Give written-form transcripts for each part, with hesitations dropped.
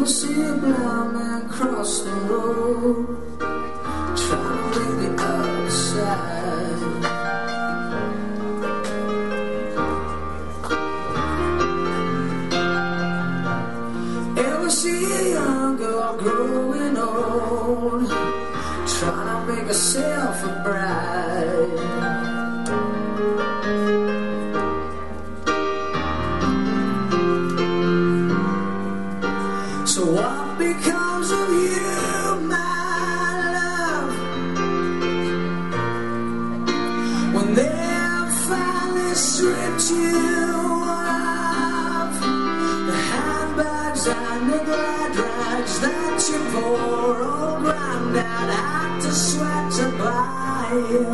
will see a blind man cross the road, trying to make the other side. Ever see a young girl growing old, trying to make herself a bride? So what becomes of you, my love, when they've finally stripped you of the handbags and the glad rags that you poor old granddad had to sweat to buy you?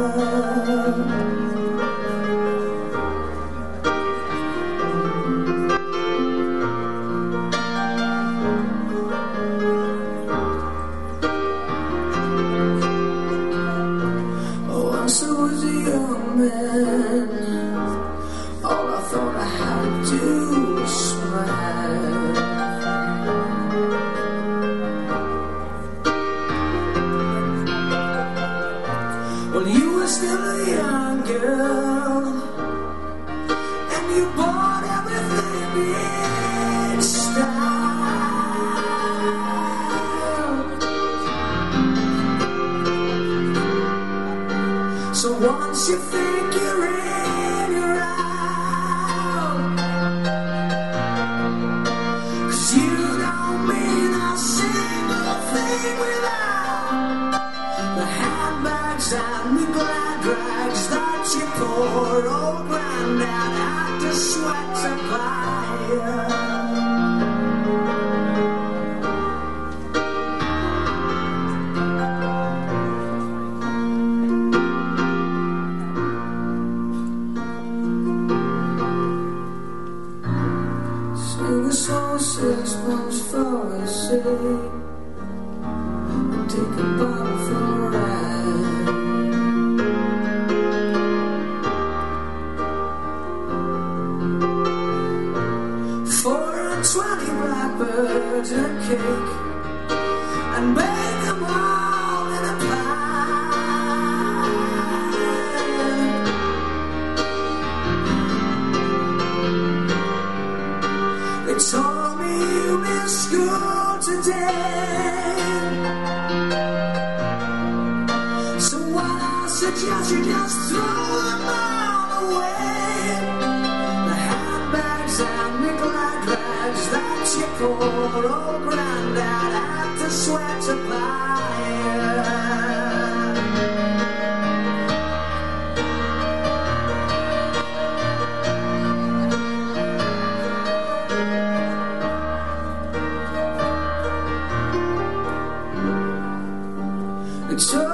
Once I was a young man, all I thought I had to do was smile. Well, you were still a young girl, and you bought everything in style. So once you think you're in, you're out, 'cause you don't mean a single thing without the handbags and the glad rags that your poor old granddad had to sweat to buy you. Sing a song 6 months for the sake, and take a bottle for a ride. Four and 20 blackbirds and a cake, and bake them all in a pie. They told me you missed school today, so what I suggest you just throw them all away. The handbags and the glad rags that your poor old granddad had to sweat to buy you. It's